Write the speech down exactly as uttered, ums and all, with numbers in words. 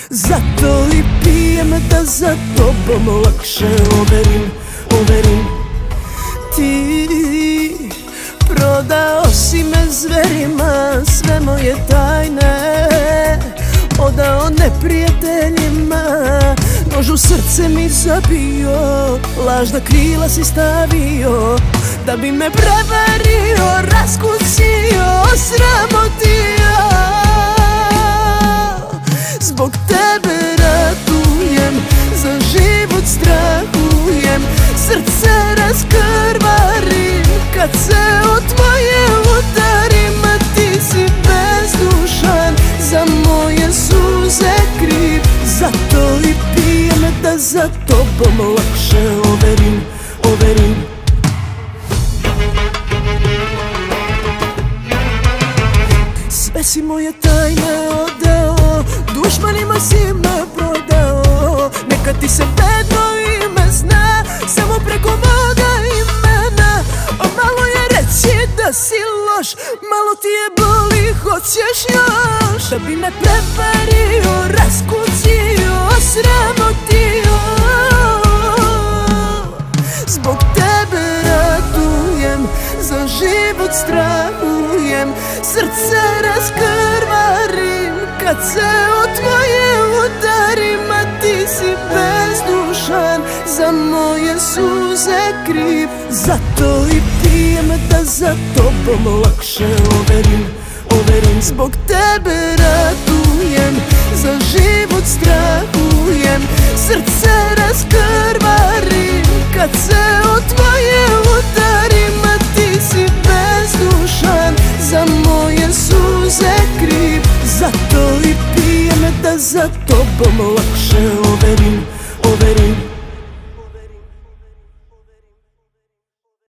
Zato i pijem da za tobom lakše overim, overim. Ti prodao si me zverima, sve moje tajne odao neprijateljima. Nož u srce mi zabio, lažna krila si stavio, da bi me prevario, raskucio, osramotio. Zbog tebe ratujem, za život strahujem, srce raskrvarim kad se od tvoje udarim. A ti si bezdušan, za moje suze kriv, zato i pijem da za tobom lakše overim, overim. Sve si moje tajne odao, dušmanima si me prodao. Neka ti se bedno ime zna, samo preko moga imena. A malo je reći da si loš, malo ti je boli, hoćeš još. Da bi me prevario, raskucio, osramotio. Zbog tebe ratujem, za život strahujem, srce raskrvarim kad se od tvoje udarim. A ti si bezdušan, za moje suze kriv, zato i pijem da za tobom lakše overim, overim. Zbog tebe ratujem, za život strahujem, srce raskrvarim kad se od tvoje udarim. A ti si bezdušan, za moje suze kriv, zato i pijem da za tobom lakše overim,